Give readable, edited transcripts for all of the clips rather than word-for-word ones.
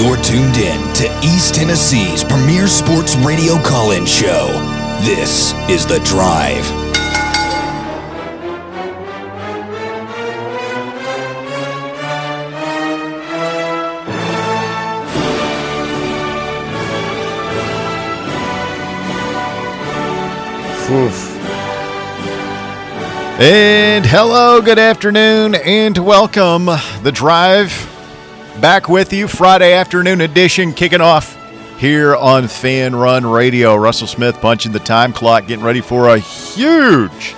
You're tuned in to East Tennessee's premier sports radio call-in show. This is The Drive. Oof. And hello, good afternoon, and welcome. The Drive back with you, Friday afternoon edition, kicking off here on Fan Run Radio. Russell Smith punching the time clock, getting ready for a huge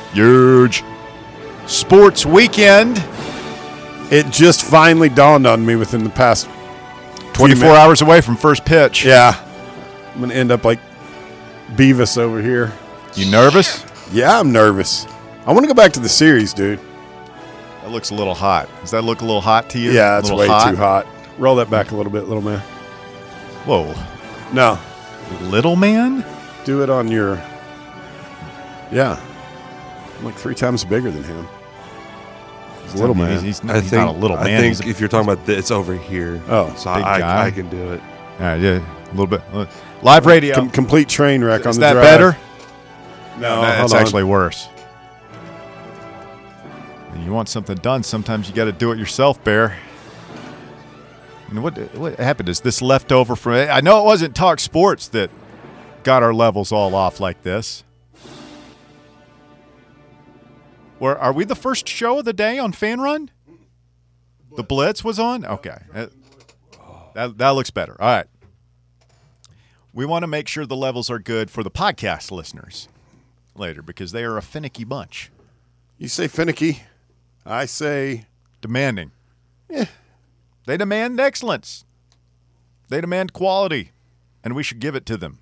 sports weekend. It just finally dawned on me within the past 24 hours away from first pitch. Yeah. I'm going to end up like Beavis over here. You nervous? Yeah, I'm nervous. I want to go back to the series, dude. That looks a little hot. Does that look a little hot to you? Yeah, it's way too hot. Roll that back a little bit, little man. Whoa. No. Little man? Do it on your... Yeah. I'm like 3 times bigger than him. He's a little man. He's not a little man. I think if you're talking about this, it's over here. Oh. So big guy. I can do it. All right, yeah, a little bit. Live radio. Complete train wreck on Is the that drive. better? No, that's hold on. actually worse. You want something done, sometimes you got to do it yourself, Bear. And what happened is this leftover from – I know it wasn't Talk Sports that got our levels all off like this. Are we the first show of the day on Fan Run? The Blitz was on? Okay. That looks better. All right. We want to make sure the levels are good for the podcast listeners later because they are a finicky bunch. You say finicky. I say demanding. Yeah. They demand excellence. They demand quality, and we should give it to them.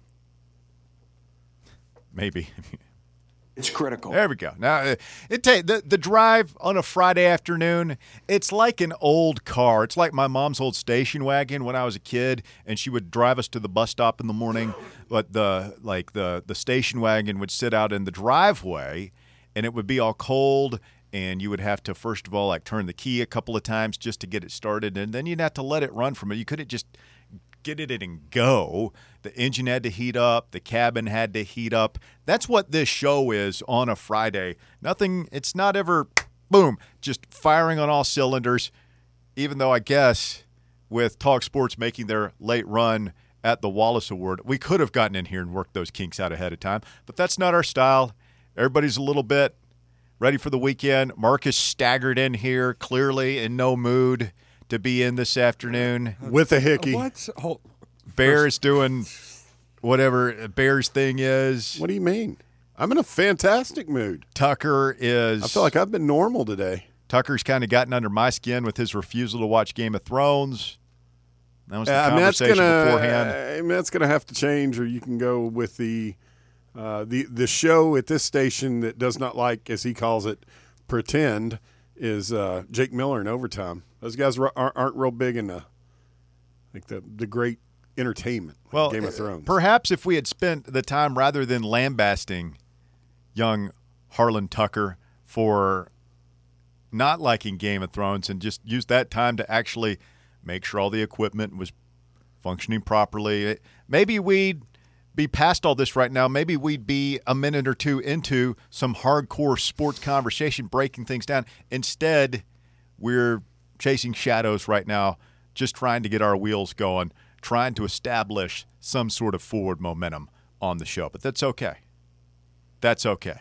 Maybe. It's critical. There we go. Now, the drive on a Friday afternoon, it's like an old car. It's like my mom's old station wagon when I was a kid, and she would drive us to the bus stop in the morning, but the station wagon would sit out in the driveway, and it would be all cold, and you would have to, first of all, turn the key a couple of times just to get it started, and then you'd have to let it run from it. You couldn't just get it in and go. The engine had to heat up. The cabin had to heat up. That's what this show is on a Friday. It's not ever, boom, just firing on all cylinders, even though I guess with Talk Sports making their late run at the Wallace Award, we could have gotten in here and worked those kinks out ahead of time, but that's not our style. Everybody's a little bit ready for the weekend. Marcus staggered in here, clearly in no mood to be in this afternoon. With a hickey. What? Bear is doing whatever Bear's thing is. What do you mean? I'm in a fantastic mood. Tucker is... I feel like I've been normal today. Tucker's kind of gotten under my skin with his refusal to watch Game of Thrones. That was the conversation beforehand. That's going to have to change, or you can go with the show at this station that does not like, as he calls it, pretend, is Jake Miller in Overtime. Those guys aren't real big in the great entertainment, like Game of Thrones. Perhaps if we had spent the time, rather than lambasting young Harlan Tucker for not liking Game of Thrones, and just used that time to actually make sure all the equipment was functioning properly, maybe we'd be past all this right now. Maybe we'd be a minute or two into some hardcore sports conversation, breaking things down. Instead, we're chasing shadows right now, just trying to get our wheels going, trying to establish some sort of forward momentum on the show. But that's okay. That's okay.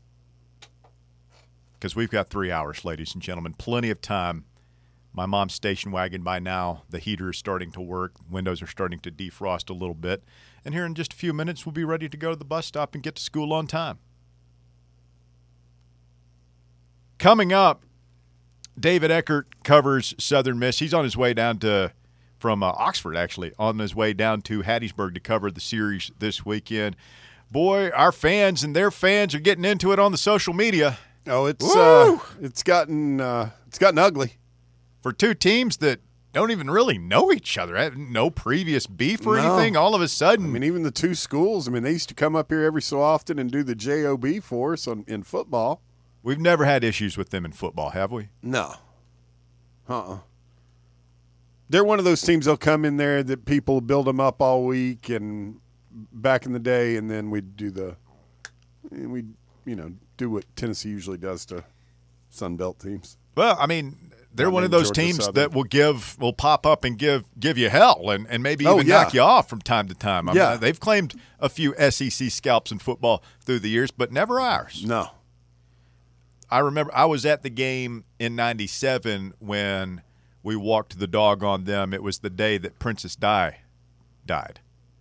Because we've got 3 hours, ladies and gentlemen. Plenty of time. My mom's station wagon by now, the heater is starting to work. Windows are starting to defrost a little bit. And here in just a few minutes, we'll be ready to go to the bus stop and get to school on time. Coming up, David Eckert covers Southern Miss. He's on his way down from Oxford, actually, on his way down to Hattiesburg to cover the series this weekend. Boy, our fans and their fans are getting into it on the social media. Oh, it's gotten ugly. For two teams that don't even really know each other, have no previous beef or anything, all of a sudden. I mean, even the two schools, they used to come up here every so often and do the JOB for us in football. We've never had issues with them in football, have we? No. They're one of those teams. They'll come in there that people build them up all week and back in the day, and then we do do what Tennessee usually does to Sun Belt teams. Well, I mean, they're Not one of named those Georgia teams Southern. that will pop up and give you hell and maybe even knock you off from time to time. I mean, they've claimed a few SEC scalps in football through the years, but never ours. No. I remember I was at the game in '97 when we walked the dog on them. It was the day that Princess Di died.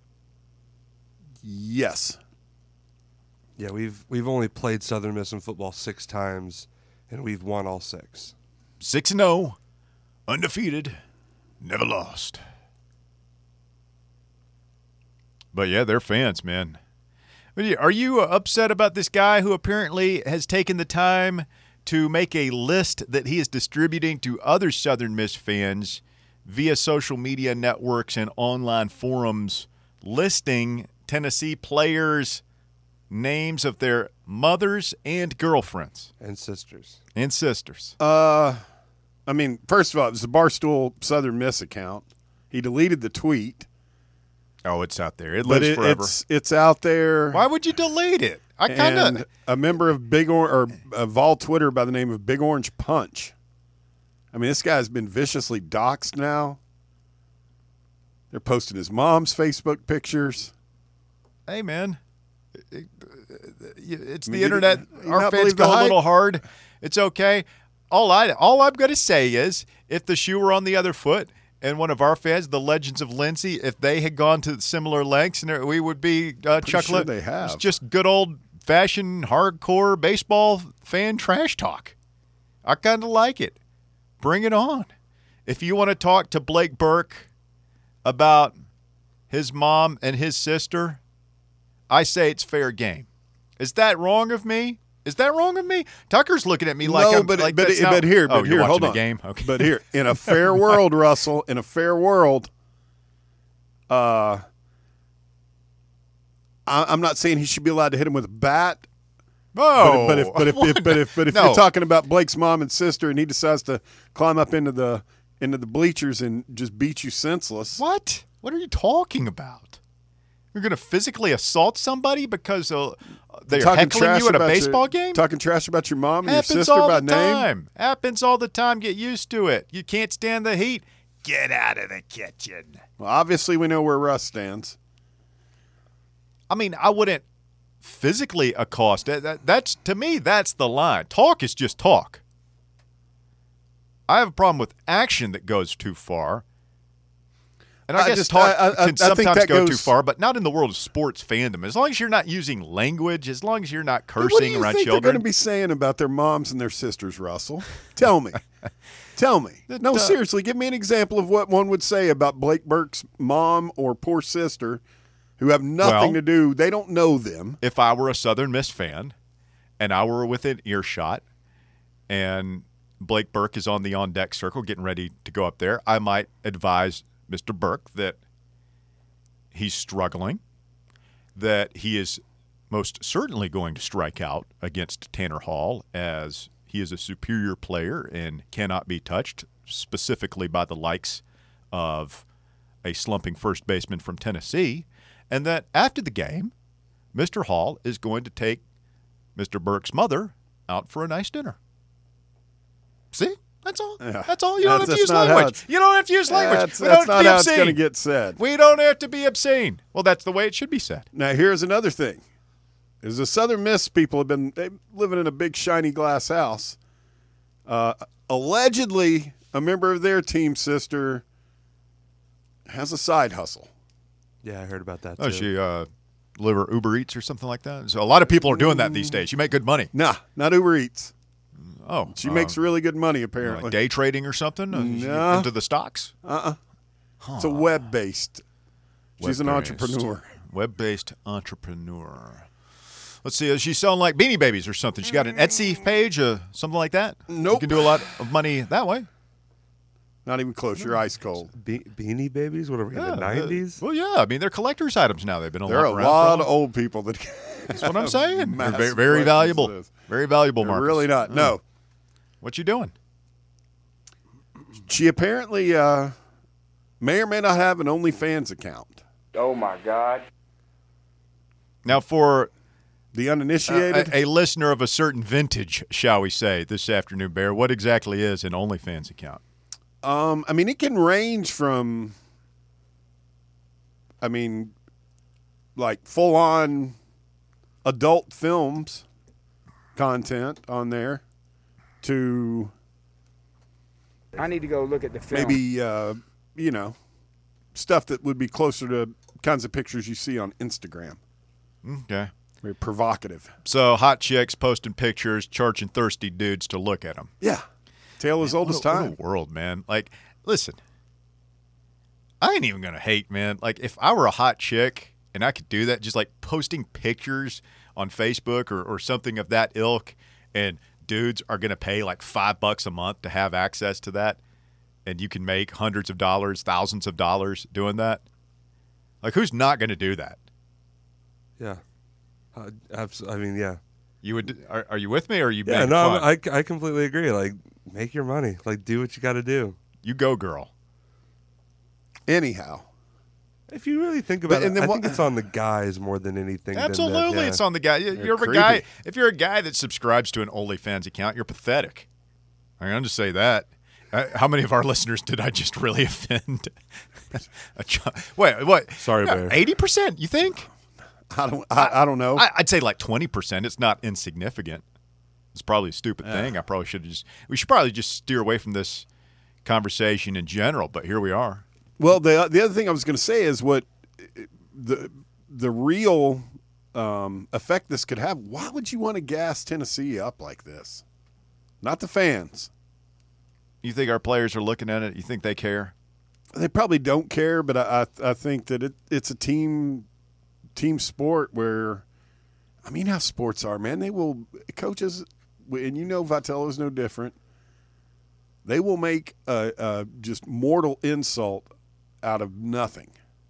Yes. Yeah, we've only played Southern Miss in football 6 times, and we've won all 6. 6-0, undefeated, never lost. But yeah, they're fans, man. Are you upset about this guy who apparently has taken the time to make a list that he is distributing to other Southern Miss fans via social media networks and online forums, listing Tennessee players' names of their mothers and girlfriends And sisters. and sisters? I mean, first of all, it was the Barstool Southern Miss account. He deleted the tweet. Oh, it's out there. It But lives forever. it's out there. Why would you delete it? I kind And of. a member of Vol Twitter by the name of Big Orange Punch. I mean, this guy's been viciously doxxed now. They're posting his mom's Facebook pictures. Hey, man. It's I mean, the internet. you Our not fans believe the go a hype? little hard. It's okay. All I'm going to say is, if the shoe were on the other foot, and one of our fans, the Legends of Lindsay, if they had gone to similar lengths, and we would be chuckling. sure they have. It's just good old-fashioned hardcore baseball fan trash talk. I kind of like it. Bring it on. If you want to talk to Blake Burke about his mom and his sister, I say it's fair game. Is that wrong of me? Tucker's looking at me like no, I'm but like but, that's but not- here, oh, but you're here, hold watching on. the game. Okay. But here, in a fair world, Russell, in a fair world, I'm not saying he should be allowed to hit him with a bat. Oh, But if No. you're talking about Blake's mom and sister, and he decides to climb up into the bleachers and just beat you senseless, What? What are you talking about? You're going to physically assault somebody because they're heckling you at a baseball game? Talking trash about your mom and your Happens sister all by the name. time. Happens all the time. Get used to it. You can't stand the heat. Get out of the kitchen. Well, obviously, we know where Russ stands. I mean, I wouldn't physically accost. That's to me, that's the line. Talk is just talk. I have a problem with action that goes too far. And I guess talk I can think sometimes that go too goes- far, but not in the world of sports fandom. As long as you're not using language, as long as you're not What do cursing you around think they're children. going to be saying about their moms and their sisters, Russell? Tell me. Tell me. No, seriously, give me an example of what one would say about Blake Burke's mom or poor sister who have nothing Well- to do. They don't know them. If I were a Southern Miss fan and I were within earshot and Blake Burke is on the on-deck circle getting ready to go up there, I might advise Mr. Burke that he's struggling, that he is most certainly going to strike out against Tanner Hall as he is a superior player and cannot be touched, specifically by the likes of a slumping first baseman from Tennessee, and that after the game, Mr. Hall is going to take Mr. Burke's mother out for a nice dinner. See? That's all. Yeah. That's all. You don't have to That's use not how language. it's- You don't have to use language. That's We don't have not to be how it's going to obscene. get said. We don't have to be obscene. Well, that's the way it should be said. Now, here's another thing. Is the Southern Miss people have been living in a big shiny glass house. Allegedly, a member of their team sister has a side hustle. Yeah, I heard about that Oh, too. she deliver Uber Eats or something like that. So a lot of people are doing that these days. You make good money. Nah, not Uber Eats. Oh, She makes really good money, apparently. like day trading or something. No. Into the stocks. It's a web-based. She's an Web-based. entrepreneur. Web-based entrepreneur. Let's see. Is she selling like Beanie Babies or something? She got an Etsy page, something like that? Nope. You can do a lot of money that way. Not even close. You're ice cold. Beanie Babies? What are we in the 90s? Well, yeah. I mean, they're collector's items now. They've been There are a around lot for of old people that. That's what I'm saying. They're massive very, very collections valuable. of this. Very valuable, They're Marcus. really not. No. What you doing? She apparently may or may not have an OnlyFans account. Oh my God. Now, for The uninitiated, a listener of a certain vintage, shall we say, this afternoon, Bear, what exactly is an OnlyFans account? I mean, it can range from, like full-on adult films content on there to I need to go look at the film. maybe, stuff that would be closer to kinds of pictures you see on Instagram. Okay. Very provocative. So hot chicks posting pictures, charging thirsty dudes to look at them. Yeah. Tale as old as time. What a world, man. Like, listen, I ain't even going to hate, man. Like, if I were a hot chick and I could do that, just like posting pictures on Facebook or something of that ilk, and dudes are going to pay like $5 a month to have access to that, and you can make hundreds of dollars, thousands of dollars doing that. Like, who's not going to do that? Yeah. Absolutely. I mean, yeah. You would? Are you with me, or are you? Yeah, making no, fun? I completely agree. Like, make your money. Like, do what you got to do. You go, girl. Anyhow. If you really think about But- and it, then I think what- it's on the guys more than anything. Absolutely, than it's on the guy. You're a creepy. guy. If you're a guy that subscribes to an OnlyFans account, you're pathetic. I'm just say that. How many of our listeners did I just really offend? Wait, what? Sorry, Bear. 80%? You think? I don't know. I'd say like 20%. It's not insignificant. It's probably a stupid thing. We should probably just steer away from this conversation in general. But here we are. Well, the other thing I was going to say is what the real effect this could have. Why would you want to gas Tennessee up like this? Not the fans. You think our players are looking at it? You think they care? They probably don't care, but I think that it's a team sport where, I mean, how sports are, man. They will coaches, and Vitello's no different. They will make a just mortal insult out of nothing.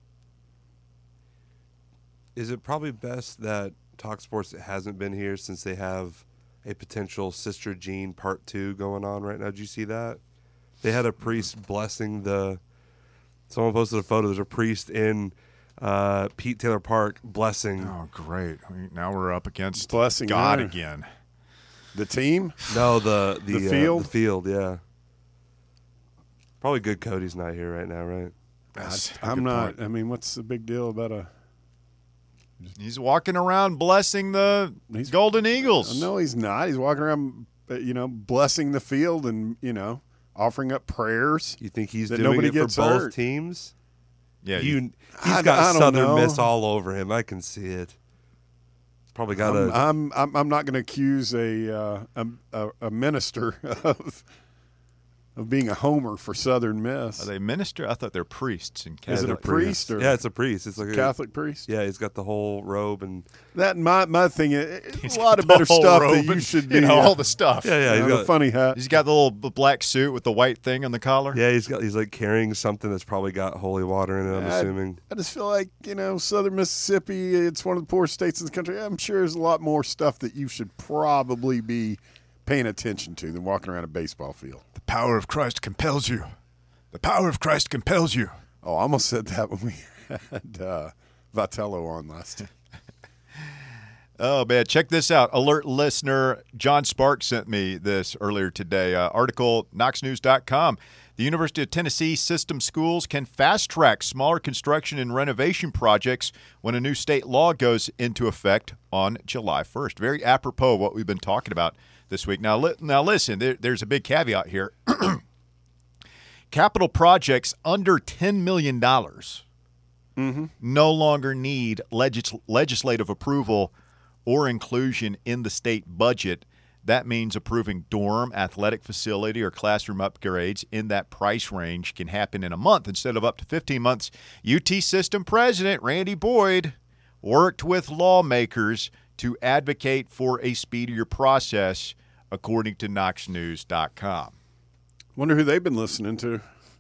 Is it probably best that Talk Sports hasn't been here since they have a potential Sister Jean Part 2 going on right now? Did you see that? They had a priest blessing someone posted a photo. There's a priest in Pete Taylor Park blessing. Oh, great! Now we're up against Blessing God her. again. The team? No, the field? The field, yeah. Probably good Cody's not here right now, right? That's a I'm good not. point. I mean, what's the big deal about a? He's walking around blessing the Golden Eagles. No, he's not. He's walking around, blessing the field and offering up prayers. You think he's That doing nobody it for gets both hurt. teams? Yeah, He's I got don't Southern know. Miss all over him. I can see it. Probably got a. I'm not going to accuse a minister of being a homer for Southern Miss. Are they minister? I thought they're priests in Is it Canada. a priest or Yeah, it's a priest. It's like a Catholic priest? Yeah, he's got the whole robe and. That my thing is He's a lot of got the better whole stuff robe that you and, should be. all the stuff. Yeah, he's the got. funny hat. He's got the little black suit with the white thing on the collar. Yeah, he's like carrying something that's probably got holy water in it. I'm assuming. I just feel like Southern Mississippi. It's one of the poorest states in the country. I'm sure there's a lot more stuff that you should probably be paying attention to than walking around a baseball field. The power of Christ compels you. The power of Christ compels you. Oh, I almost said that when we had Vitello on last. Oh, man. Check this out. Alert listener John Sparks sent me this earlier today. Article, KnoxNews.com. The University of Tennessee system schools can fast-track smaller construction and renovation projects when a new state law goes into effect on July 1st. Very apropos of what we've been talking about this week. Now listen, there's a big caveat here. Capital projects under $10 million no longer need legislative approval or inclusion in the state budget. That means approving dorm, athletic facility, or classroom upgrades in that price range can happen in a month instead of up to 15 months. UT System President Randy Boyd worked with lawmakers to advocate for a speedier process, according to KnoxNews.com. Wonder who they've been listening to.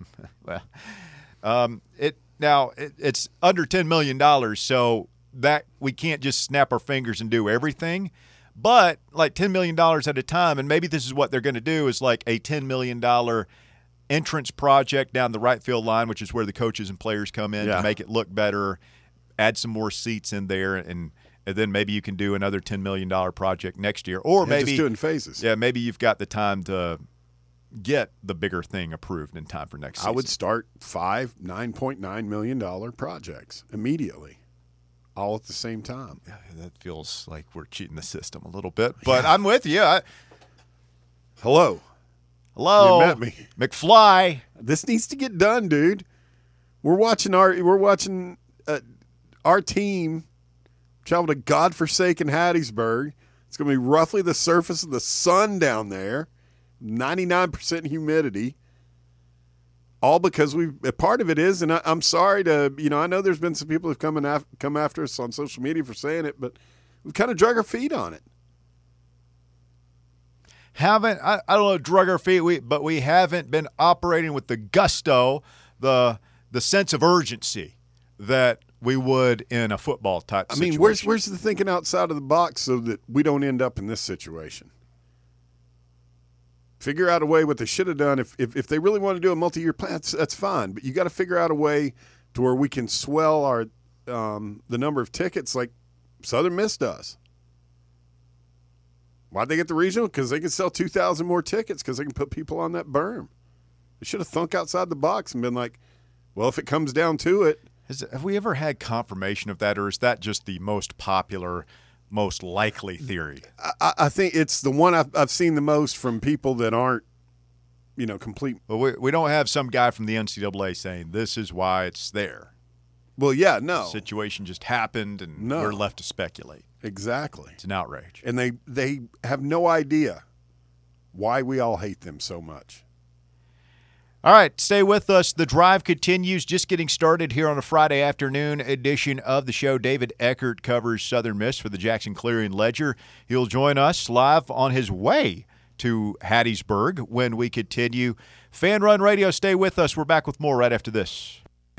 Well, it's under $10 million, so that we can't just snap our fingers and do everything. But like $10 million at a time, and maybe this is what they're going to do, is like a $10 million entrance project down the right field line, which is where the coaches and players come in to make it look better, add some more seats in there, and then maybe you can do another $10 million project next year. Or maybe just do it in phases. Yeah, maybe you've got the time to get the bigger thing approved in time for next season. I would start 5 $9.9 million projects immediately, all at the same time. Yeah, that feels like we're cheating the system a little bit, but I'm with you. Hello. Hello, You met me. McFly. This needs to get done, dude. We're watching our team travel to godforsaken Hattiesburg. It's going to be roughly the surface of the sun down there, 99% humidity. All because part of it is, and I'm sorry to, I know there's been some people who've come after us on social media for saying it, but we've kind of drug our feet on it. I don't know, drug our feet, but we haven't been operating with the gusto, the sense of urgency that we would in a football type situation. Where's the thinking outside of the box so that we don't end up in this situation? Figure out a way what they should have done. If they really want to do a multi-year plan, that's fine. But you got to figure out a way to where we can swell our the number of tickets like Southern Miss does. Why'd they get the regional? Because they can sell 2,000 more tickets because they can put people on that berm. They should have thunk outside the box and been like, well, if it comes down to it. Have we ever had confirmation of that, or is that just the most popular, most likely theory? I think it's the one I've seen the most from people that aren't, complete. Well, we don't have some guy from the NCAA saying this is why it's there. Well, yeah, no. The situation just happened, and we're left to speculate. Exactly. It's an outrage. And they have no idea why we all hate them so much. All right, stay with us. The drive continues, just getting started here on a Friday afternoon edition of the show. David Eckert covers Southern Miss for the Jackson-Clarion Ledger. He'll join us live on his way to Hattiesburg when we continue. Fan Run Radio, stay with us. We're back with more right after this.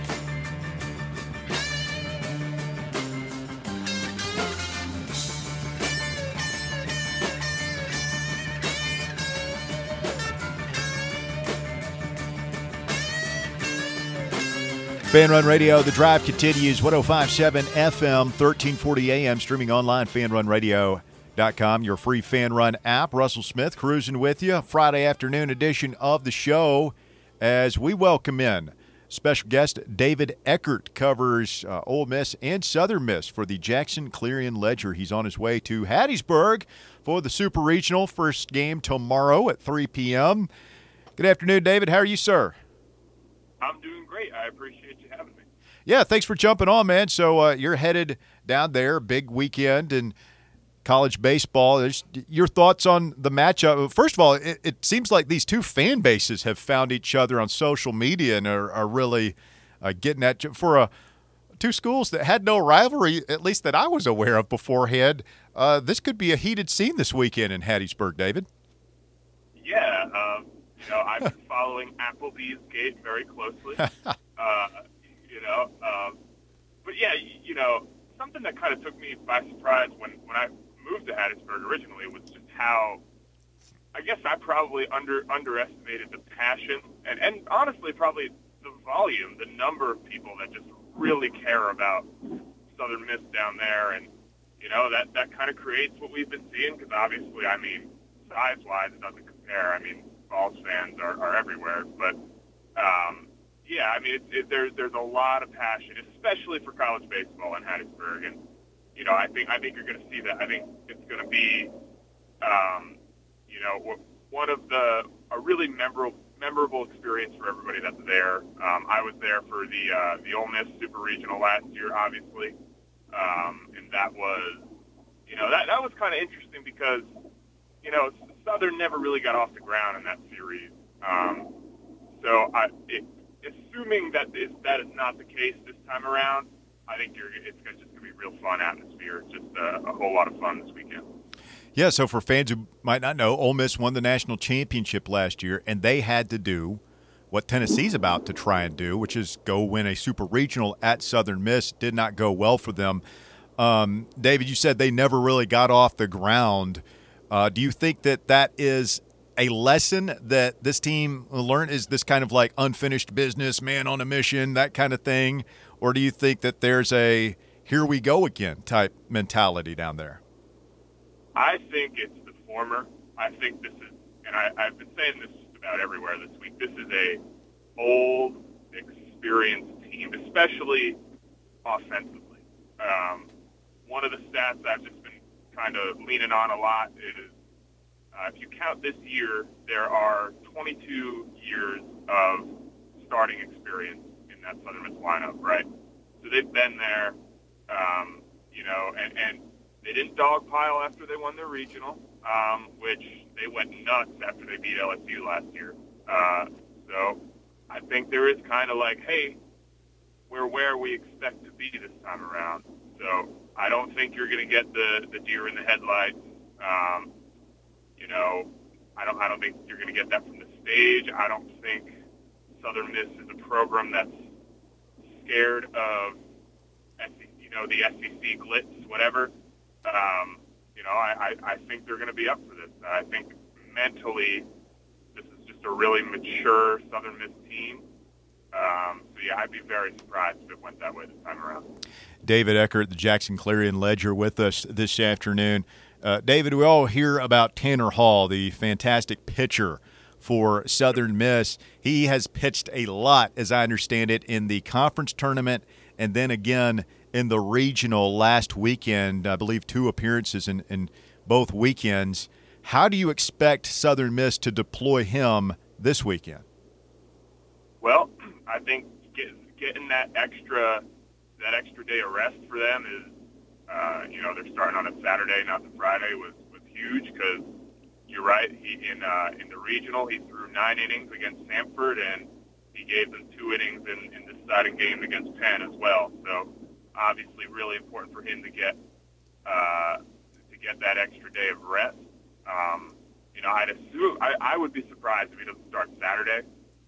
Fan Run Radio, the drive continues, 105.7 FM, 1340 AM, streaming online, fanrunradio.com, your free Fan Run app. Russell Smith cruising with you, Friday afternoon edition of the show as we welcome in special guest David Eckert, covers Ole Miss and Southern Miss for the Jackson-Clarion Ledger. He's on his way to Hattiesburg for the Super Regional, first game tomorrow at 3 p.m. Good afternoon, David. How are you, sir? I'm doing great. I appreciate you having me. Yeah, thanks for jumping on, man. So you're headed down there, big weekend in college baseball. Your thoughts on the matchup? First of all, it seems like these two fan bases have found each other on social media and are really getting at for two schools that had no rivalry, at least that I was aware of beforehand. This could be a heated scene this weekend in Hattiesburg, David. Yeah, I've been following Applebee's gate very closely. But yeah, something that kind of took me by surprise when I moved to Hattiesburg originally was just how, I guess I probably underestimated the passion and honestly probably the volume, the number of people that just really care about Southern Miss down there. And, that kind of creates what we've been seeing because obviously, size-wise, it doesn't compare. Vols fans are everywhere, but there's a lot of passion, especially for college baseball in Hattiesburg, and I think you're going to see that. I think it's going to be, one of a really memorable experience for everybody that's there. I was there for the Ole Miss Super Regional last year, obviously, and that was, that was kind of interesting because, Southern never really got off the ground in that series. Assuming that is not the case this time around, I think it's just going to be a real fun atmosphere. It's just a whole lot of fun this weekend. Yeah, so for fans who might not know, Ole Miss won the national championship last year, and they had to do what Tennessee's about to try and do, which is go win a Super Regional at Southern Miss. Did not go well for them. David, you said they never really got off the ground. Do you think that is a lesson that this team will learn? Is this kind of like unfinished business, man on a mission, that kind of thing? Or do you think that there's a here we go again type mentality down there? I think it's the former. I think this is, and I've been saying this just about everywhere this week, this is a old, experienced team, especially offensively. One of the stats I've just been kind of leaning on a lot is if you count this year, there are 22 years of starting experience in that Southern Miss lineup, right? So they've been there, and they didn't dogpile after they won their regional, which they went nuts after they beat LSU last year. So I think there is kind of like, hey, we're where we expect to be this time around. So I don't think you're going to get the deer in the headlights. I don't think you're going to get that from the stage. I don't think Southern Miss is a program that's scared of, the SEC glitz, whatever. I think they're going to be up for this. I think mentally, this is just a really mature Southern Miss team. I'd be very surprised if it went that way this time around. David Eckert, the Jackson Clarion Ledger, with us this afternoon. David, we all hear about Tanner Hall, the fantastic pitcher for Southern Miss. He has pitched a lot, as I understand it, in the conference tournament and then again in the regional last weekend. I believe 2 appearances in both weekends. How do you expect Southern Miss to deploy him this weekend? Well, I think getting that extra day of rest for them is, they're starting on a Saturday, not the Friday, was huge because you're right. In the regional, he threw 9 innings against Samford, and he gave them 2 innings in the deciding game against Penn as well. So obviously, really important for him to get that extra day of rest. I'd assume I would be surprised if he doesn't start Saturday.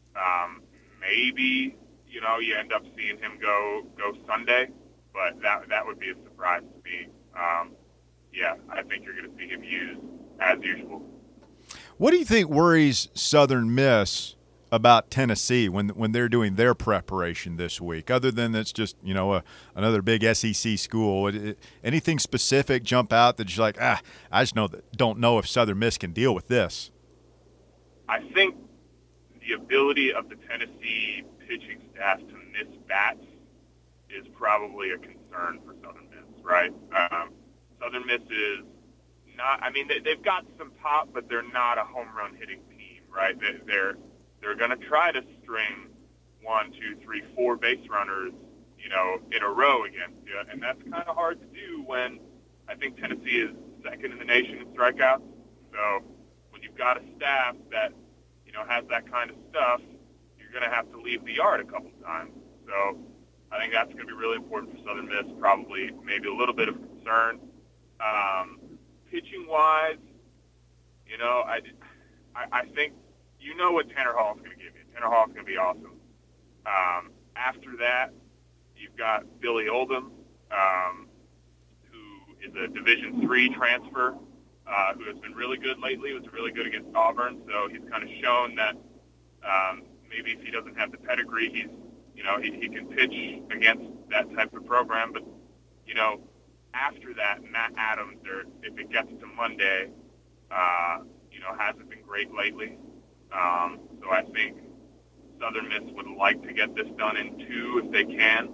Maybe you end up seeing him go Sunday, but that would be a surprise to me. I think you're going to see him used as usual. What do you think worries Southern Miss about Tennessee when they're doing their preparation this week, other than it's just another big SEC school? Anything specific jump out that you're like, I just don't know if Southern Miss can deal with this? I think the ability of the Tennessee pitching staff to miss bats is probably a concern for Southern Miss, right? Southern Miss is not. I mean, they've got some pop, but they're not a home run hitting team, right? They're going to try to string 1, 2, 3, 4 base runners, in a row against you, and that's kind of hard to do when I think Tennessee is second in the nation in strikeouts. So when you've got a staff that has that kind of stuff, you're going to have to leave the yard a couple times. So I think that's going to be really important for Southern Miss. Probably maybe a little bit of concern. Pitching wise, I think what Tanner Hall is going to give you. Tanner Hall is going to be awesome. After that, you've got Billy Oldham, who is a Division III transfer, who has been really good lately. Was really good against Auburn, so he's kind of shown that maybe if he doesn't have the pedigree, he can pitch against that type of program. But after that, Matt Adams, if it gets to Monday, hasn't been great lately. So I think Southern Miss would like to get this done in 2 if they can.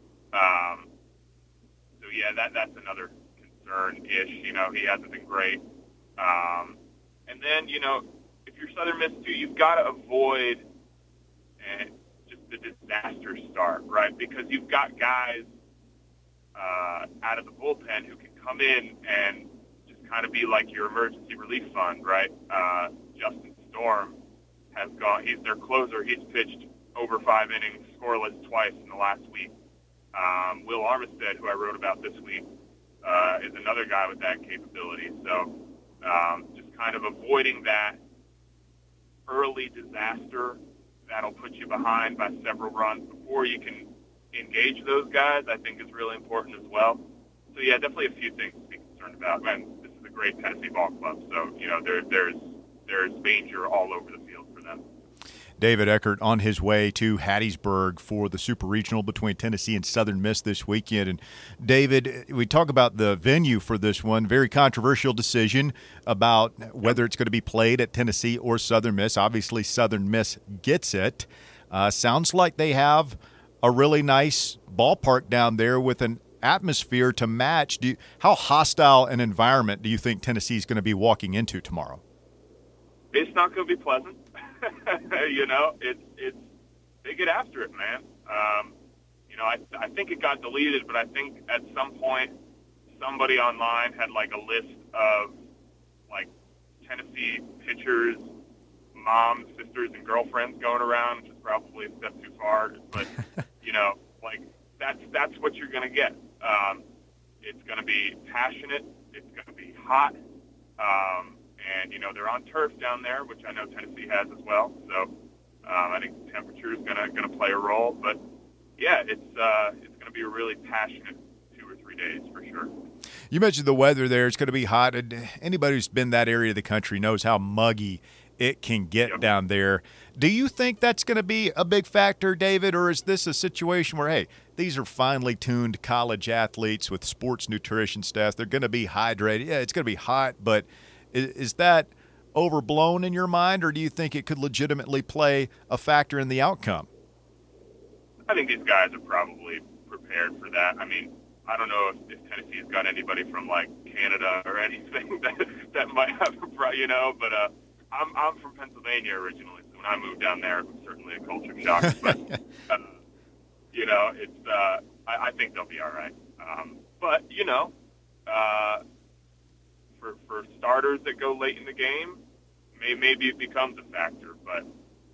That's another concern-ish. He hasn't been great. And then, if you're Southern Miss too, you've got to avoid just the disaster start, right? Because you've got guys out of the bullpen who can come in and just kind of be like your emergency relief fund, right? Justin Storm has gone. He's their closer. He's pitched over 5 innings, scoreless twice in the last week. Will Armistead, who I wrote about this week, is another guy with that capability. So just kind of avoiding that early disaster that'll put you behind by several runs before you can engage those guys, I think is really important as well. So, definitely a few things to be concerned about. And this is a great Tennessee ball club. So, there's there's danger all over the field for them. David Eckert on his way to Hattiesburg for the Super Regional between Tennessee and Southern Miss this weekend. And David, we talk about the venue for this one. Very controversial decision about whether it's going to be played at Tennessee or Southern Miss. Obviously, Southern Miss gets it. Sounds like they have a really nice ballpark down there with an atmosphere to match. How hostile an environment do you think Tennessee is going to be walking into tomorrow? It's not going to be pleasant. You know, it's they get after it, man. You know, I think it got deleted, but I think at some point somebody online had like a list of like Tennessee pitchers, moms, sisters, and girlfriends going around, which is probably a step too far. But you know, like that's what you're going to get. It's going to be passionate. It's going to be hot. And, you know, they're on turf down there, which I know Tennessee has as well. So I think the temperature is going to play a role. But, yeah, it's going to be a really passionate 2 or 3 days for sure. You mentioned the weather there. It's going to be hot. Anybody who's been that area of the country knows how muggy it can get down there. Do you think that's going to be a big factor, David, or is this a situation where, hey, these are finely tuned college athletes with sports nutrition staff. They're going to be hydrated. Yeah, it's going to be hot, but is that overblown in your mind, or do you think it could legitimately play a factor in the outcome? I think these guys are probably prepared for that. I mean, I don't know if Tennessee's got anybody from, like, Canada or anything that might have a, you know, but I'm from Pennsylvania originally, so when I moved down there, it was certainly a culture shock. But, you know, it's I think they'll be all right. But, you know, for starters that go late in the game, maybe it becomes a factor. But,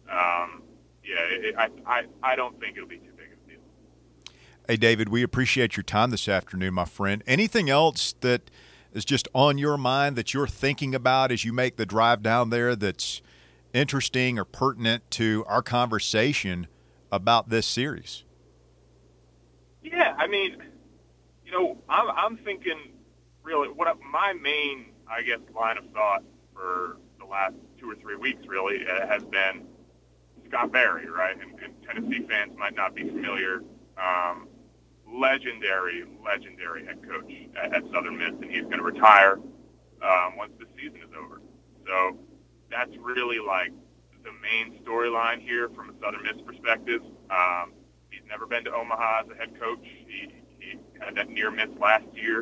yeah, I don't think it'll be too big of a deal. Hey, David, we appreciate your time this afternoon, my friend. Anything else that is just on your mind that you're thinking about as you make the drive down there that's interesting or pertinent to our conversation about this series? Yeah, I mean, you know, I'm thinking really my main, I guess, line of thought for the last 2 or 3 weeks really has been Scott Berry, right? And Tennessee fans might not be familiar. Legendary head coach at Southern Miss, and he's going to retire once the season is over. So that's really like the main storyline here from a Southern Miss perspective. He's never been to Omaha as a head coach. He had that near miss last year.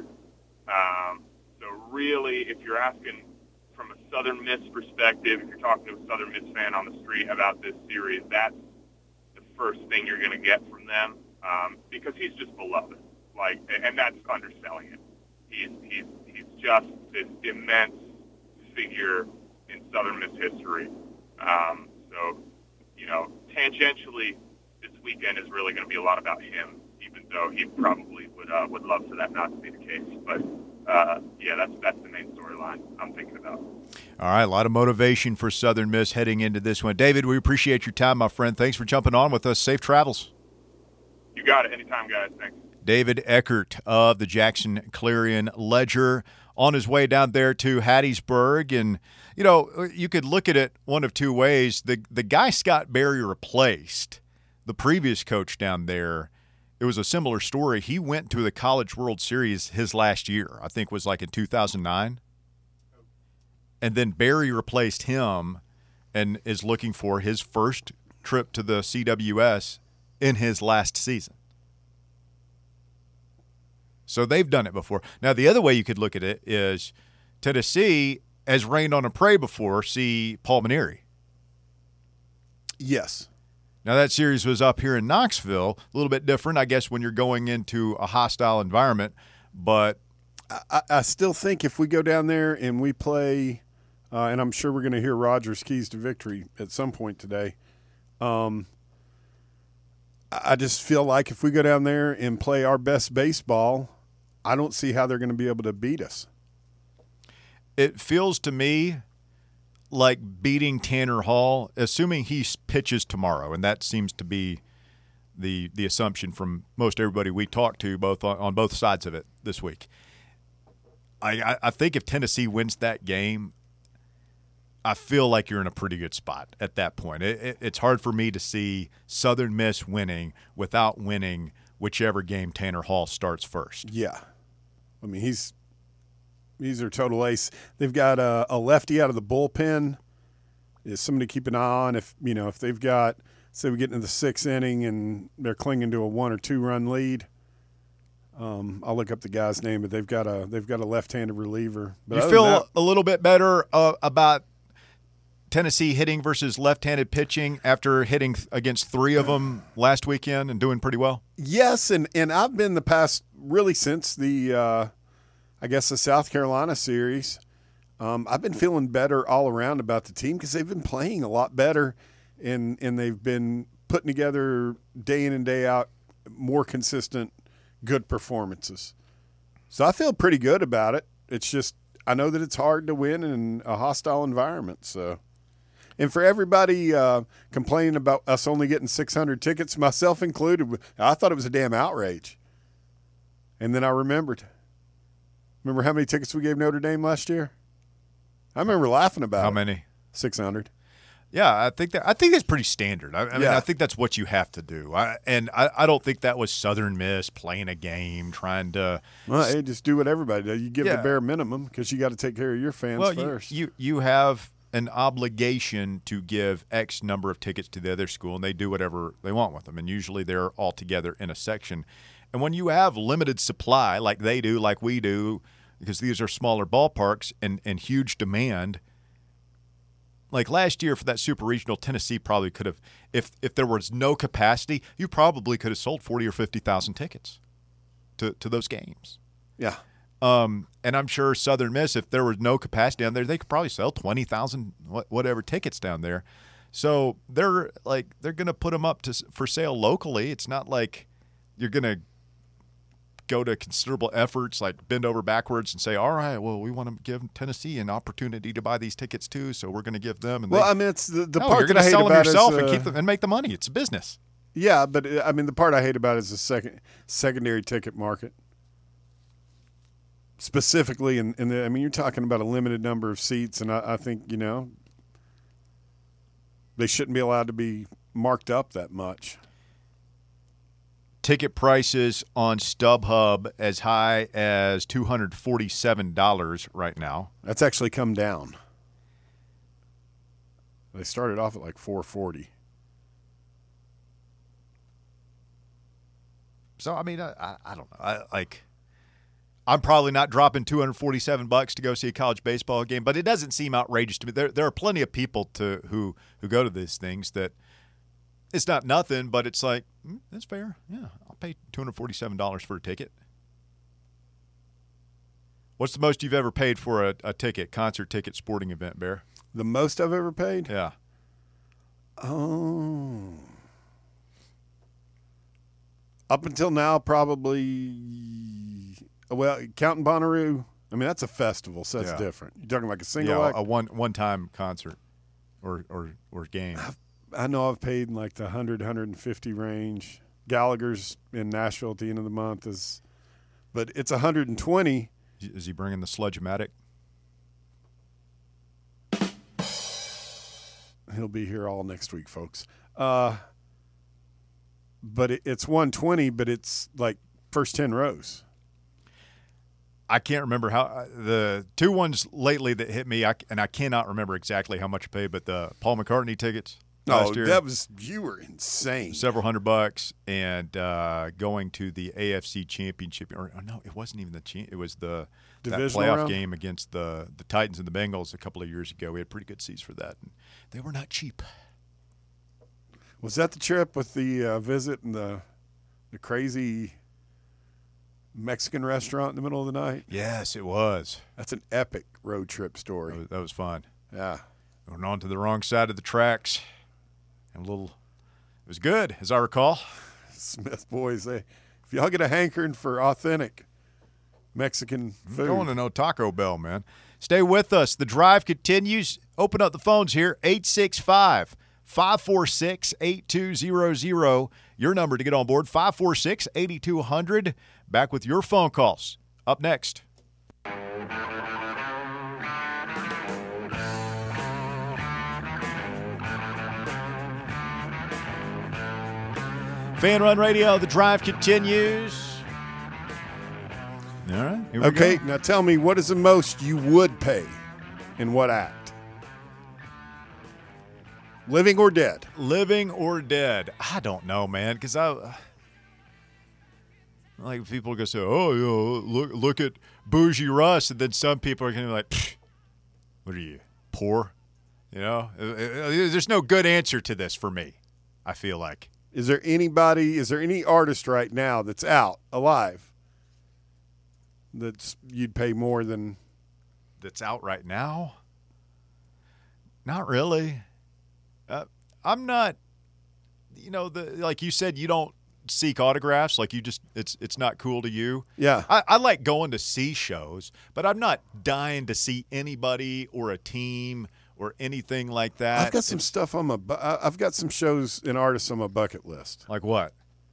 So really, if you're asking from a Southern Miss perspective, if you're talking to a Southern Miss fan on the street about this series, that's the first thing you're going to get from them. Because he's just beloved, like, and that's underselling it. He's just this immense figure in Southern Miss history. So, you know, tangentially, this weekend is really going to be a lot about him, even though he probably would love for that not to be the case. But yeah, that's the main storyline I'm thinking about. All right, a lot of motivation for Southern Miss heading into this one. David, we appreciate your time, my friend. Thanks for jumping on with us. Safe travels. You got it. Anytime, guys. Thanks. David Eckert of the Jackson Clarion Ledger on his way down there to Hattiesburg. And, you know, you could look at it one of two ways. The guy Scott Berry replaced, the previous coach down there, it was a similar story. He went to the College World Series his last year, I think was like in 2009. And then Berry replaced him and is looking for his first trip to the CWS in his last season. So they've done it before. Now, the other way you could look at it is Tennessee has rained on a parade before. See Paul Mainieri. Yes. Now, that series was up here in Knoxville. A little bit different, I guess, when you're going into a hostile environment. But I still think if we go down there and we play, and I'm sure we're going to hear Rogers' keys to victory at some point today, I just feel like if we go down there and play our best baseball, I don't see how they're going to be able to beat us. It feels to me like beating Tanner Hall, assuming he pitches tomorrow, and that seems to be the assumption from most everybody we talk to, both on both sides of it this week. I think if Tennessee wins that game, I feel like you're in a pretty good spot at that point. It's hard for me to see Southern Miss winning without winning whichever game Tanner Hall starts first. Yeah. I mean, he's their total ace. They've got a lefty out of the bullpen. Is somebody to keep an eye on if they've got, say we get into the 6th inning and they're clinging to a 1 or 2 run lead. I'll look up the guy's name, but they've got a left-handed reliever. But you feel a little bit better about Tennessee hitting versus left-handed pitching after hitting against 3 of them last weekend and doing pretty well? Yes, and I've been the past really since the the South Carolina series. I've been feeling better all around about the team because they've been playing a lot better, and they've been putting together day in and day out more consistent, good performances. So I feel pretty good about it. It's just I know that it's hard to win in a hostile environment. So, and for everybody complaining about us only getting 600 tickets, myself included, I thought it was a damn outrage. And then I remembered. Remember how many tickets we gave Notre Dame last year? I remember laughing about it. How many? 600. Yeah, I think that's pretty standard. I mean, I think that's what you have to do. I don't think that was Southern Miss playing a game, trying to. Well, hey, just do what everybody does. You give the bare minimum because you got to take care of your fans first. You have an obligation to give X number of tickets to the other school, and they do whatever they want with them. And usually they're all together in a section. And when you have limited supply, like they do, like we do, because these are smaller ballparks and huge demand. Like last year for that Super Regional, Tennessee probably could have, if there was no capacity, you probably could have sold 40 or 50,000 tickets to those games. Yeah. And I'm sure Southern Miss, if there was no capacity down there, they could probably sell 20,000 whatever tickets down there. So they're going to put them up for sale locally. It's not like you're going to go to considerable efforts, like bend over backwards and say, all right, well, we want to give Tennessee an opportunity to buy these tickets too, so we're going to give them. And it's the part you're that I hate sell about them yourself is, and keep them and make the money. It's a business. Yeah, but I mean, the part I hate about it is the secondary ticket market. Specifically, you're talking about a limited number of seats, and I think, they shouldn't be allowed to be marked up that much. Ticket prices on StubHub as high as $247 right now. That's actually come down. They started off at like $440. So I mean, I don't know. I'm probably not dropping $247 to go see a college baseball game, but it doesn't seem outrageous to me. There are plenty of people who go to these things that it's not nothing, but it's like that's fair. Yeah, I'll pay $247 for a ticket. What's the most you've ever paid for a ticket, concert ticket, sporting event, Bear? The most I've ever paid? Yeah. Oh. Up until now, probably. Well, counting Bonnaroo, I mean, that's a festival, so that's different. You're talking like a single act? A one-time concert or game. I know I've paid in like the 100, 150 range. Gallagher's in Nashville at the end of the month but it's 120. Is he bringing the Sludge-O-Matic? He'll be here all next week, folks. But it's 120, but it's like first 10 rows. I can't remember how the two ones lately that hit me, and I cannot remember exactly how much I paid, but the Paul McCartney tickets last year. You were insane. Several $100, and going to the AFC Championship. Or no, it wasn't even it was that playoff round game against the Titans and the Bengals a couple of years ago. We had pretty good seats for that. And they were not cheap. Was that the trip with the visit and the crazy Mexican restaurant in the middle of the night? Yes, it was. That's an epic road trip story. That was fun. Yeah. Went on to the wrong side of the tracks. And it was good, as I recall. Smith boys, if y'all get a hankering for authentic Mexican food. Going to no Taco Bell, man. Stay with us. The drive continues. Open up the phones here, 865-546-8200. Your number to get on board, 546-8200. Back with your phone calls. Up next. Fan Run Radio, the drive continues. All right. Here we Okay, go. now tell me, what is the most you would pay in what act? Living or dead? Living or dead? I don't know, man, because like people are gonna say, "Oh, you know, look at Bougie Russ," and then some people are gonna be like, "Pfft, "What are you, poor?" You know, there's no good answer to this for me. I feel like. Is there any artist right now that's out, alive, that's you'd pay more than? That's out right now? Not really. I'm not. You know, like you said, you don't seek autographs. Like you just, it's not cool to you. Yeah. I like going to see shows, but I'm not dying to see anybody or a team or anything like that. I've got some stuff on I've got some shows and artists on my bucket list. Like what?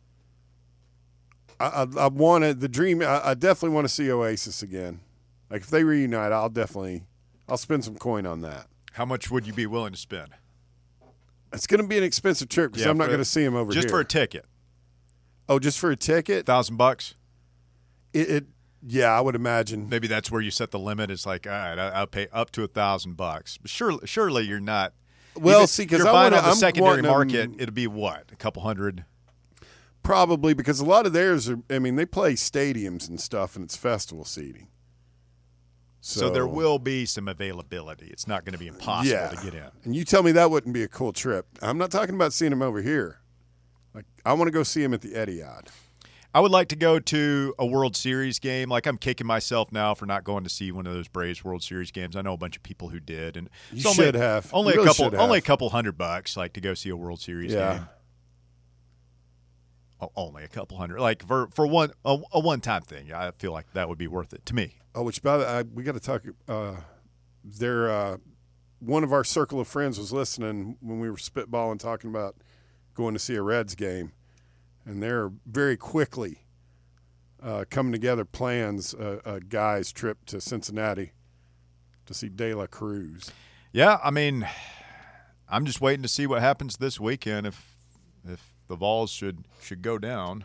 I wanted the dream. I definitely want to see Oasis again. Like if they reunite, I'll spend some coin on that. How much would you be willing to spend? It's going to be an expensive trip because I'm not going to see them over here. Just for a ticket. Oh, just for a ticket? $1,000? Yeah, I would imagine. Maybe that's where you set the limit. It's like, all right, I'll pay up to $1,000. But surely you're not. Well, see, because you're I buying want on the to secondary market, it'll be what, a couple hundred? Probably because a lot of theirs are. I mean, they play stadiums and stuff, and it's festival seating. So there will be some availability. It's not going to be impossible to get in. And you tell me that wouldn't be a cool trip. I'm not talking about seeing them over here. Like I want to go see them at the Etihad. I would like to go to a World Series game. Like I'm kicking myself now for not going to see one of those Braves World Series games. I know a bunch of people who did, and You should have. Only You a really couple. should Only a have. couple $100, like to go see a World Series game. Oh, only a couple hundred, like for a one-time thing. I feel like that would be worth it to me. Oh, which by the way, we got to talk. One of our circle of friends was listening when we were spitballing, talking about going to see a Reds game, and they're very quickly coming together plans a guy's trip to Cincinnati to see De La Cruz. Yeah, I mean, I'm just waiting to see what happens this weekend if the Vols should go down.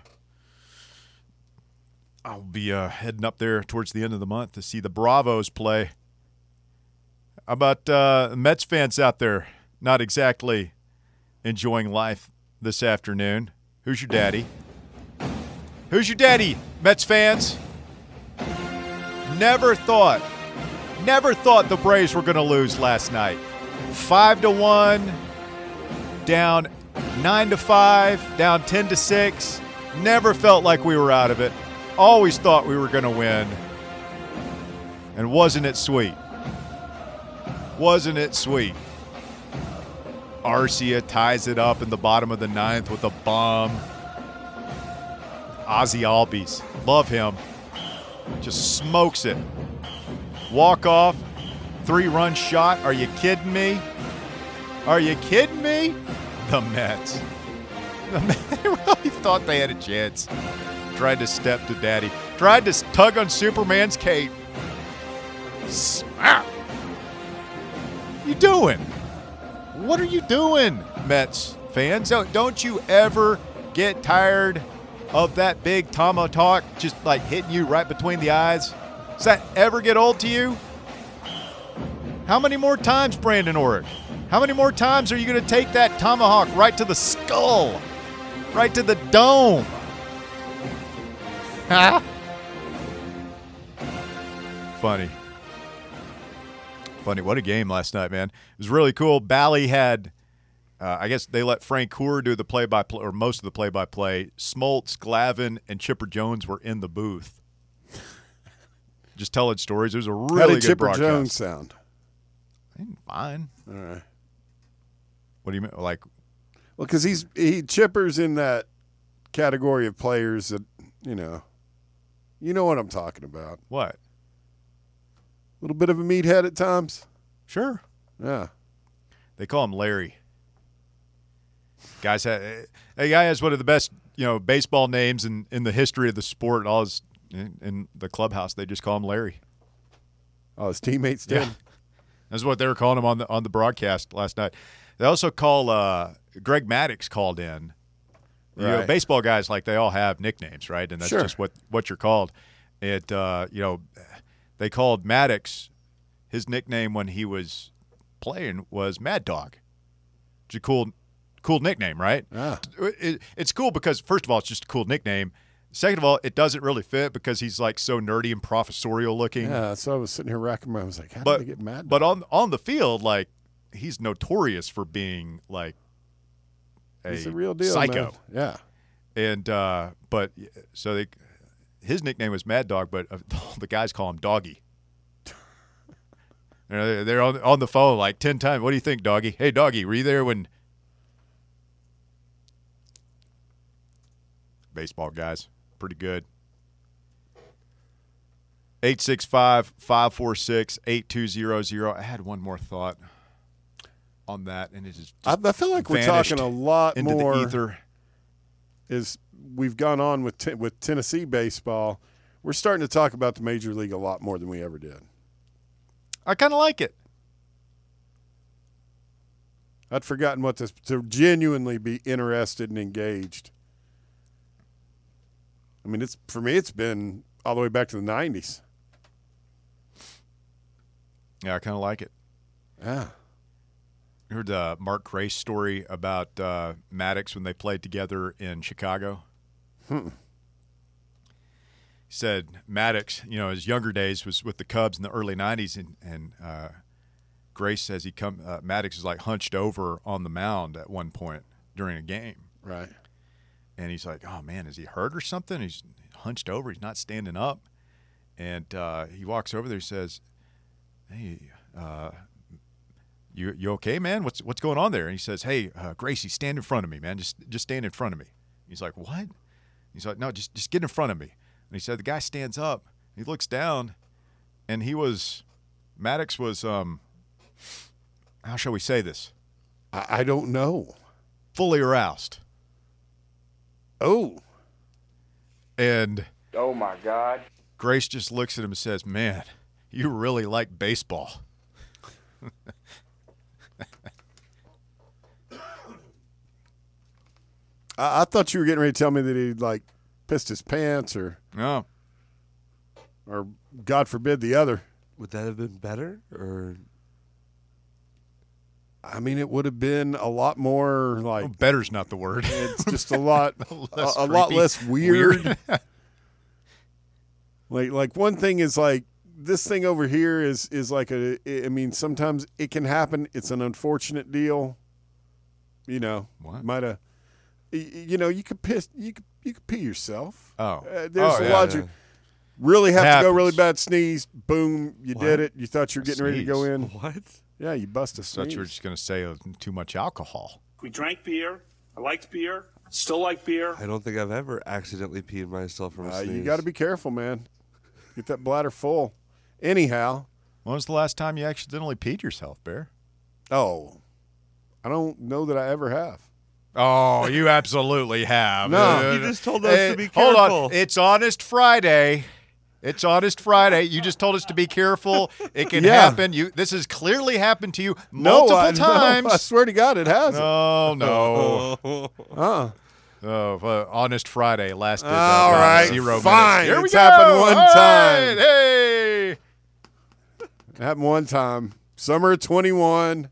I'll be heading up there towards the end of the month to see the Bravos play. How about Mets fans out there not exactly enjoying life this afternoon? Who's your daddy? Who's your daddy, Mets fans? Never thought the Braves were going to lose last night. 5-1, down 9-5, down 10-6. Never felt like we were out of it. Always thought we were going to win. And wasn't it sweet? Wasn't it sweet? Arcia ties it up in the bottom of the ninth with a bomb. Ozzy Albies, love him. Just smokes it. Walk off, 3-run shot. Are you kidding me? Are you kidding me? The Mets. The Mets really thought they had a chance. Tried to step to daddy. Tried to tug on Superman's cape. Smack. What are you doing? What are you doing, Mets fans? Don't you ever get tired of that big tomahawk just like hitting you right between the eyes? Does that ever get old to you? How many more times, Brandon Orrick? How many more times are you going to take that tomahawk right to the skull? Right to the dome? Huh? Funny. What a game last night, man. It was really cool. Bally had, I guess they let Frank Coor do the play-by-play, or most of the play-by-play. Smoltz, Glavine, and Chipper Jones were in the booth. Just telling stories. It was a really How did good Chipper broadcast. Jones sound? Fine. All right. What do you mean? Like, Well, because Chipper's in that category of players that, you know what I'm talking about. what? A little bit of a meathead at times. Sure. Yeah. They call him Larry. A guy has one of the best, baseball names in the history of the sport. In the clubhouse, they just call him Larry. Oh, his teammates did. Yeah. That's what they were calling him on the broadcast last night. They also call Greg Maddux called in You know, Right. baseball guys, like, they all have nicknames, right? And that's Sure. just what you're called. It you know, they called Maddox, his nickname when he was playing was Mad Dog. It's a cool nickname, right? Yeah. It's cool because, first of all, it's just a cool nickname. Second of all, it doesn't really fit because he's like so nerdy and professorial looking. Yeah, so I was sitting here racking my. I was like, how but did they get mad? but on the field, like, he's notorious for being like He's a real deal, psycho. man. Yeah. And but so his nickname was Mad Dog, but the guys call him Doggy. You know, they're on the phone like 10 times. What do you think, Doggy? Hey, Doggy, were you there when baseball guys? Pretty good. 865-546-8200. I had one more thought on that, and it is I feel like we're vanished talking a lot into more. the ether. As we've gone on with Tennessee baseball, we're starting to talk about the major league a lot more than we ever did. I kind of like it. I'd forgotten what this to genuinely be interested and engaged. I mean, it's for me. It's been all the way back to the '90s. Yeah, I kind of like it. Yeah. You heard the Mark Grace story about Maddox when they played together in Chicago? He said Maddox, you know, his younger days was with the Cubs in the early 90s, and Grace says Maddox is like hunched over on the mound at one point during a game. Right. And he's like, oh, man, is he hurt or something? He's hunched over. He's not standing up. And he walks over there. He says, hey, you okay, man? What's going on there? And he says, hey, Gracie, stand in front of me, man. Just stand in front of me. He's like, what? He's like, no, just get in front of me. And he said the guy stands up. He looks down, and Maddox was, how shall we say this? I don't know. Fully aroused. Oh. And Oh, my God. Grace just looks at him and says, man, you really like baseball. I thought you were getting ready to tell me that he like pissed his pants or God forbid the other. Would that have been better? Or I mean, it would have been a lot more like Oh, better's not the word. it's just a lot Less a lot creepy. less weird. like one thing is like this thing over here is like I mean, sometimes it can happen. It's an unfortunate deal. You know, What? might have. You know, you could piss. You could pee yourself. Oh. There's Oh, a yeah. lot. You really have to go Happens. really bad. Sneeze. Boom. You What? did it. You thought you were getting ready to go Sneeze. in. what? Yeah, you bust a I sneeze. thought you were just going to say too much alcohol. We drank beer. I liked beer. Still like beer. I don't think I've ever accidentally peed myself from a sneeze. You got to be careful, man. Get that bladder full. Anyhow, When was the last time you accidentally peed yourself, Bear? oh, I don't know that I ever have. Oh, you absolutely have. No. You just told us to be Hold careful. on. It's Honest Friday. It's Honest Friday. You just told us to be careful. It can Yeah. happen. This has clearly happened to you multiple times. No, I swear to God, it hasn't. No, no. Uh-uh. Honest Friday lasted All about right, 0 fine. minutes. Here we It's go. happened one All time. right. Hey. It happened one time. Summer of 21.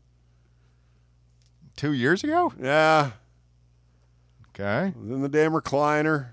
2 years ago? Yeah. Okay. I was in the damn recliner.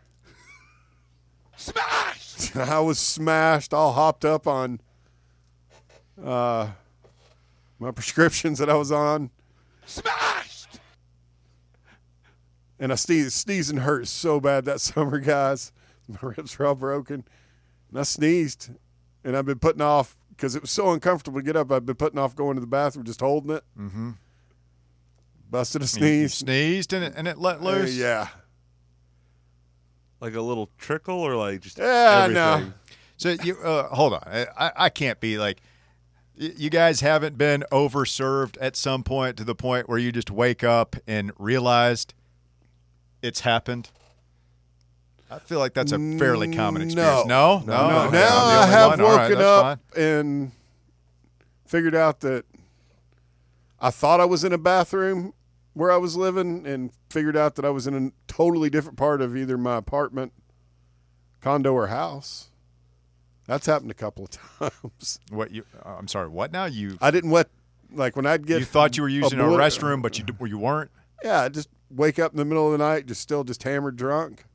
Smashed! I was smashed, all hopped up on my prescriptions that I was on. Smashed! And I sneezing hurt so bad that summer, guys. My ribs were all broken. And I sneezed. And I've been putting off, because it was so uncomfortable to get up, I've been putting off going to the bathroom, just holding it. Mm-hmm. Busted a You sneeze. sneezed and it let loose? Yeah. Like a little trickle or like just Yeah, everything? no. So you hold on. I can't be like, you guys haven't been overserved at some point to the point where you just wake up and realized it's happened. I feel like that's a fairly common experience. No. No. Okay, I'm the Now I only have one? All right, woken that's up fine. and figured out that I thought I was in a bathroom where I was living and figured out that I was in a totally different part of either my apartment, condo, or house. That's happened a couple of times. What you? I'm sorry. What now? I didn't like when I'd get. You thought you were using a restroom, but you weren't. Yeah, I just wake up in the middle of the night, just hammered drunk.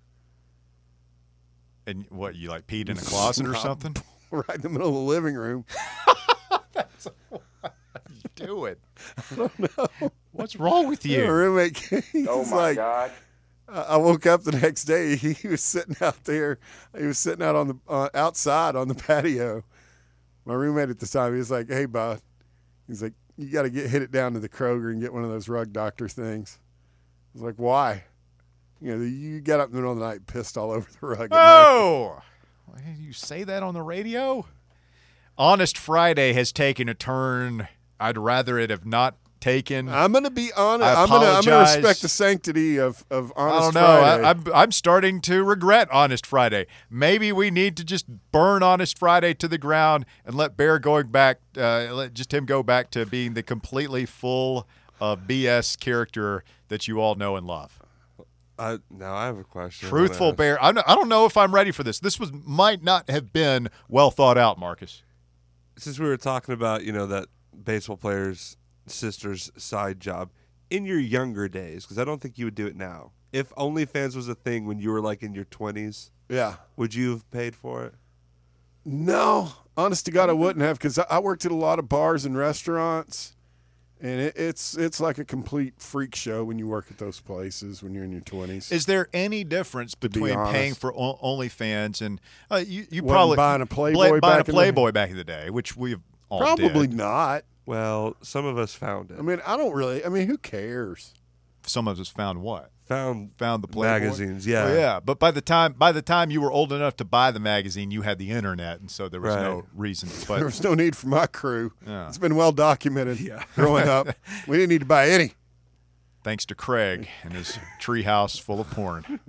And what, you like peed in a closet or something? Right in the middle of the living room. That's what you do it. I don't know. What's wrong with you? My roommate came. Oh my God. I woke up the next day. He was sitting out there. He was sitting out on the outside on the patio. My roommate at the time, he was like, "Hey, bud," he's like, "You got to hit it down to the Kroger and get one of those rug doctor things." I was like, "Why?" You got up in the middle of the night, pissed all over the rug. Oh, you say that on the radio? Honest Friday has taken a turn I'd rather it have not taken. I'm going to be honest. I I'm going to apologize. respect the sanctity of Honest I don't know. Friday. I'm starting to regret Honest Friday. Maybe we need to just burn Honest Friday to the ground and let Bear let just him go back to being the completely full of BS character that you all know and love. Now I have a question. Truthful Bear. I don't know if I'm ready for this. This might not have been well thought out, Marcus. Since we were talking about, that baseball player's sister's side job in your younger days, because I don't think you would do it now. If OnlyFans was a thing when you were like in your 20s, yeah, would you have paid for it? No, honest to God, I wouldn't have, because I worked at a lot of bars and restaurants, and it's like a complete freak show when you work at those places when you're in your 20s. Is there any difference between paying for OnlyFans and you Wasn't probably buying a Playboy back in the day, which we've all probably did. not. Well, some of us found it. I mean, who cares? Some of us found what? Found the Playboy magazines, yeah. Oh, yeah. But by the time you were old enough to buy the magazine, you had the internet, and so there was no reason. But there was no need for my crew. Yeah. It's been well documented growing up. We didn't need to buy any. Thanks to Craig and his treehouse full of porn.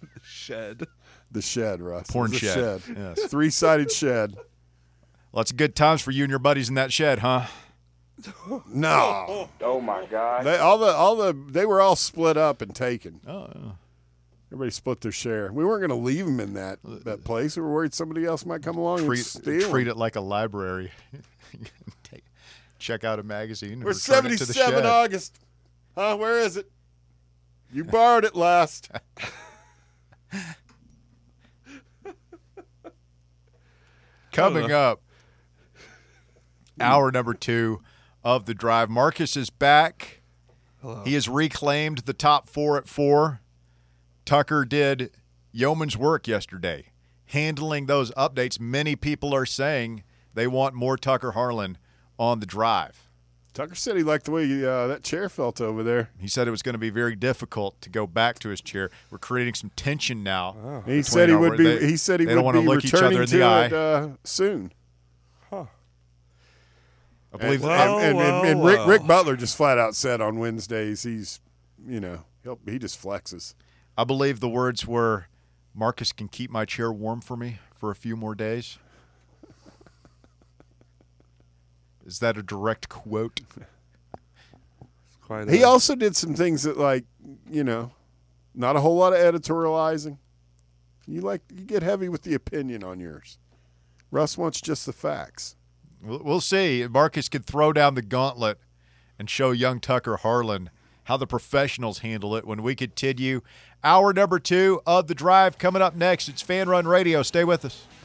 The shed, Russ. Porn It was a shed. Yes. 3-sided shed. Lots of good times for you and your buddies in that shed, huh? No. Oh my God. They were all split up and taken. Oh, yeah. Everybody split their share. We weren't going to leave them in that place. We were worried somebody else might come along and steal. Treat it like a library. Check out a magazine. We're 77 August. Huh? Where is it? You borrowed it last. Coming up, hour number 2 of the drive. Marcus is back. Hello. He has reclaimed the top 4 at 4. Tucker did yeoman's work yesterday, handling those updates. Many people are saying they want more Tucker Harlan on the drive. Tucker said he liked the way that chair felt over there. He said it was going to be very difficult to go back to his chair. We're creating some tension now. Oh. He said he would be. He said he would be returning to it soon. I believe and Rick Butler just flat out said on Wednesdays he just flexes. I believe the words were, "Marcus can keep my chair warm for me for a few more days." Is that a direct quote? He also did some things that, not a whole lot of editorializing. You get heavy with the opinion on yours. Russ wants just the facts. We'll see. Marcus could throw down the gauntlet and show young Tucker Harlan how the professionals handle it when we continue. Hour number 2 of the drive coming up next. It's Fan Run Radio. Stay with us.